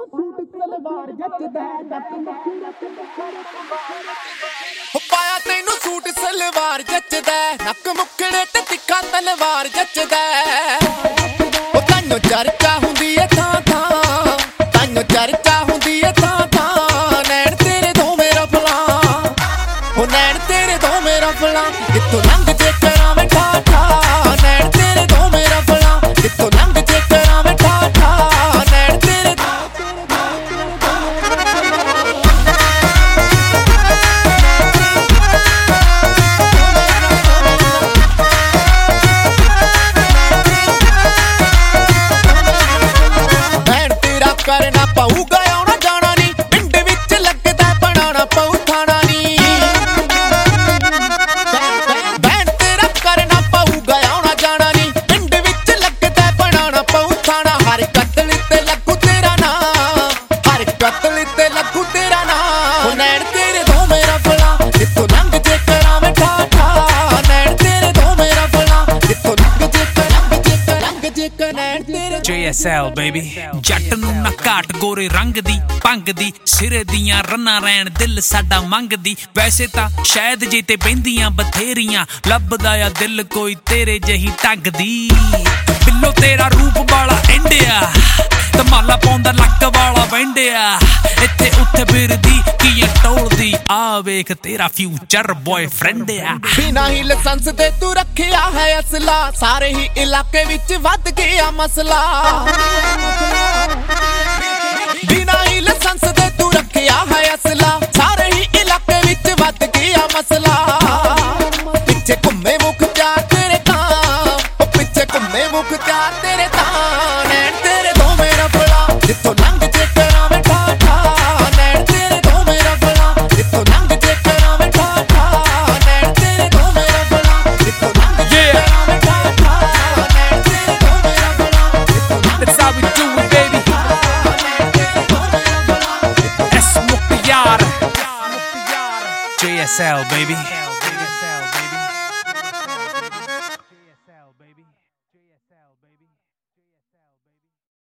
ਤੈਨੂੰ ਸੂਟ ਸਲਵਾਰ ਜੱਚਦਾ ਨੱਕ ਮੁਖੜੇ ਤੇ ਪਾਇਆ ਤੈਨੂੰ ਸੂਟ ਸਲਵਾਰ ਜੱਚਦਾ ਨੱਕ ਮੁਖੜੇ ਤੇ ਤਿੱਖਾ ਤਲਵਾਰ ਜੱਚਦਾ ਉਹ ਤੈਨੂੰ ਚਰਚਾ ਹੁੰਦੀ ਏ ਥਾਂ ਥਾਂ ਤੈਨੂੰ ਚਰਚਾ ਹੁੰਦੀ ਏ ਥਾਂ ਥਾਂ ਨੈਣ ਤੇਰੇ ਦੋਵੇਂ ਰਫਲਾਂ ਉਹ ਨੈਣ ਤੇਰੇ ਦੋਵੇਂ ਰਫਲਾਂ ਕਿੱਥੋਂ ਲੰਘ ਜੇ ਕਰਾਂ ਮੈਂ ਠਾ ਠਾ ਨੈਣ ਤੇਰੇ ਦੋਵੇਂ ਰਫਲਾਂ ਕਿੱਥੋਂ ਲੰਘ ਜੇ ਕਰਾਂ ਮੈਂ ਠਾ ਠਾ ਨੈਣ ਤੇਰੇ ਕਰਨਾ ਪਊਗਾ ਆਉਣਾ ਜਾਣਾ ਨੀ ਪਿੰਡ ਵਿੱਚ ਲੱਗਦਾ ਬਣਾਉਣਾ ਪਊ ਥਾਣਾ ਨੀ ਬੈਂਡ ਤੇਰਾ ਕਰਨਾ ਪਊਗਾ ਆਉਣਾ ਜਾਣਾ ਨੀ ਪਿੰਡ ਵਿੱਚ ਲੱਗਦਾ ਬਣਾਉਣਾ ਪਊ ਥਾਣਾ ਹਰ ਕਤਲ ਤੇ ਲੱਗੂ ਤੇਰਾ ਨਾਂ ਹਰ ਕਤਲ ਤੇ ਲੱਗੂ ਤੇਰਾ ਨਾਂ ਨੈਣ ਤੇਰੇ ਦੋਵੇਂ ਰਫਲਾਂ ਜਿੱਥੋਂ ਲੰਘ ਜੇ ਕਰਾਂ ਮੈਂ ਠਾ ਠਾ ਨੈਣ ਤੇਰੇ ਦੋਵੇਂ ਰਫਲਾਂ ਜਿੱਥੋਂ ਲੰਘ ਜੇ ਨੈਣ ਤੇਰੇ JSL baby ਜੱਟ ਨੂੰ ਨਾ ਘਾਟ ਗੋਰੇ ਰੰਗ ਦੀ ਭੰਗ ਦੀ ਸਿਰੇ ਦੀਆਂ ਰੰਨਾਂ ਰਹਿਣ ਦਿਲ ਸਾਡਾ ਮੰਗਦੀ ਵੈਸੇ ਤਾਂ ਸ਼ਾਇਦ ਜੇ ਤੇ ਬਹਿੰਦੀਆਂ ਬਥੇਰੀਆਂ ਲੱਭਦਾ ਆ ਦਿਲ ਕੋਈ ਤੇਰੇ ਜਹੀ ਢੰਗ ਦੀ ਬਿੱਲੋ ਤੇਰਾ ਰੂਪ ਵਾਲਾ ਇੰਡੀਆ ਧਮਾਲਾ ਪਾਉਂਦਾ ਲੱਕ ਵਾਲਾ ਵੈਂਡਿਆ ਇੱਥੇ ਉੱਥੇ ਫਿਰਦੀ ਕੀ ਟੋਲਦੀ ਆ ਵੇਖ ਤੇਰਾ ਫਿਊਚਰ ਬॉयਫ੍ਰੈਂਡ ਆ ਬਿਨਾਂ ਹੀ ਲਾਇਸੈਂਸ ਤੇ ਤੂੰ ਰੱਖਿਆ ਹੈ ਅਸਲਾ ਸਾਰੇ ਹੀ ਇਲਾਕੇ ਵਿੱਚ ਵੱਧ ਗਿਆ ਮਸਲਾ ਬਿਨਾਂ ਹੀ ਲਾਇਸੈਂਸ ਤੇ ਤੂੰ ਰੱਖਿਆ ਹੈ ਅਸਲਾ ਸਾਰੇ ਹੀ ਇਲਾਕੇ ਵਿੱਚ ਵੱਧ ਗਿਆ ਮਸਲਾ ਪਿੱਛੇ ਘੁੰਮੇ ਮੁਖ ਪਿਆਰ ਤੇਰੇ ਤਾਂ ਉਹ ਪਿੱਛੇ ਘੁੰਮੇ ਮੁਖ ਪਿਆਰ ਤੇਰੇ ਤਾਂ ਨੈਣ ਤੇਰੇ ਦੋਵੇਂ ਰਫਲਾਂ ਜਿੱਥੋਂ ਲੰਘ ਜੇ ਕਰਾਂ ਮੈਂ ਠਾ ਠਾ ਨੈਣ ਤੇਰੇ ਦੋਵੇਂ ਰਫਲਾਂ ਜਿੱਥੋਂ ਲੰਘ ਜੇ ਕਰਾਂ ਮੈਂ ਠਾ ਠਾ ਨੈਣ ਤੇਰੇ ਦੋਵੇਂ ਰਫਲਾਂ ਜਿੱਥੋਂ ਲੰਘ ਜੇ ਕਰਾਂ ਮੈਂ ਠਾ ਠਾ ਨੈਣ ਤੇਰੇ ਦੋਵੇਂ ਰਫਲਾਂ ਜਿੱਥੋਂ ਲੰਘ That's how we do it baby S Mukhtar JSL baby